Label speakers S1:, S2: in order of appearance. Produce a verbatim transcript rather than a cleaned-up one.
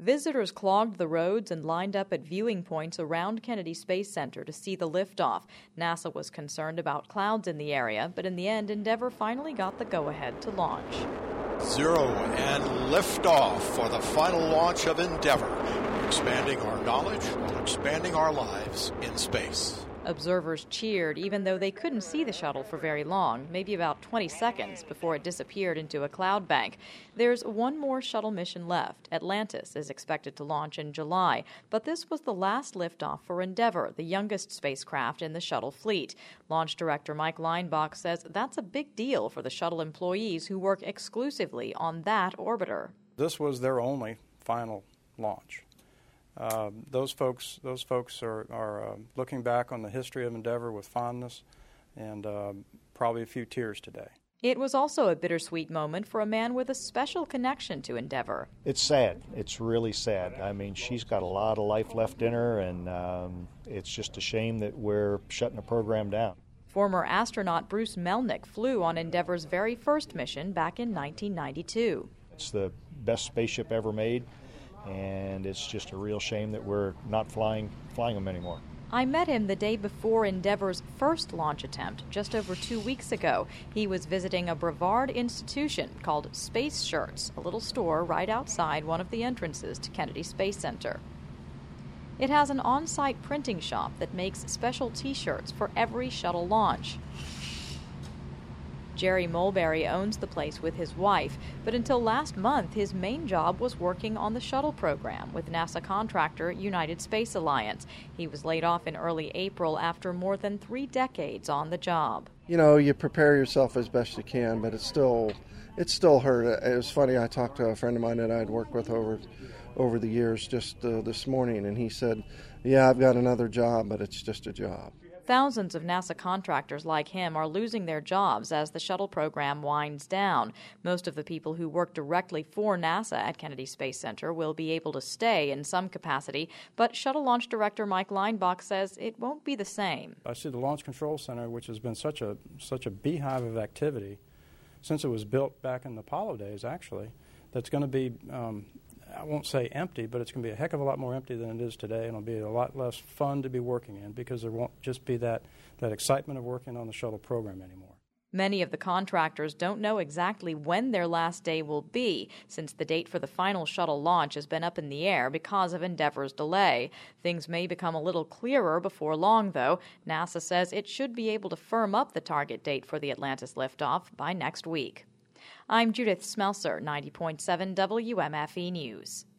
S1: Visitors clogged the roads and lined up at viewing points around Kennedy Space Center to see the liftoff. NASA was concerned about clouds in the area, but in the end, Endeavour finally got the go-ahead to launch.
S2: Zero and liftoff for the final launch of Endeavour, expanding our knowledge while expanding our lives in space.
S1: Observers cheered, even though they couldn't see the shuttle for very long, maybe about twenty seconds before it disappeared into a cloud bank. There's one more shuttle mission left. Atlantis is expected to launch in July, but this was the last liftoff for Endeavour, the youngest spacecraft in the shuttle fleet. Launch director Mike Leinbach says that's a big deal for the shuttle employees who work exclusively on that orbiter.
S3: This was their only final launch. Uh, those folks, those folks are, are uh, looking back on the history of Endeavour with fondness and uh, probably a few tears today.
S1: It was also a bittersweet moment for a man with a special connection to Endeavour.
S4: It's sad. It's really sad. I mean, she's got a lot of life left in her, and um, it's just a shame that we're shutting the program down.
S1: Former astronaut Bruce Melnick flew on Endeavour's very first mission back in nineteen ninety-two.
S4: It's the best spaceship ever made, and it's just a real shame that we're not flying flying them anymore.
S1: I met him the day before Endeavour's first launch attempt, just over two weeks ago. He was visiting a Brevard institution called Space Shirts, a little store right outside one of the entrances to Kennedy Space Center. It has an on-site printing shop that makes special T-shirts for every shuttle launch. Jerry Mulberry owns the place with his wife, but until last month, his main job was working on the shuttle program with NASA contractor United Space Alliance. He was laid off in early April after more than three decades on the job.
S5: You know, you prepare yourself as best you can, but it's still, it still hurt. It was funny, I talked to a friend of mine that I'd worked with over, over the years just uh, this morning, and he said, yeah, I've got another job, but it's just a job.
S1: Thousands of NASA contractors like him are losing their jobs as the shuttle program winds down. Most of the people who work directly for NASA at Kennedy Space Center will be able to stay in some capacity, but shuttle launch director Mike Leinbach says it won't be the same.
S3: I see the Launch Control Center, which has been such a such a beehive of activity since it was built back in the Apollo days, actually, that's going to be um, I won't say empty, but it's going to be a heck of a lot more empty than it is today, and it'll be a lot less fun to be working in because there won't just be that, that excitement of working on the shuttle program anymore.
S1: Many of the contractors don't know exactly when their last day will be, since the date for the final shuttle launch has been up in the air because of Endeavour's delay. Things may become a little clearer before long, though. NASA says it should be able to firm up the target date for the Atlantis liftoff by next week. I'm Judith Smelser, ninety point seven W M F E News.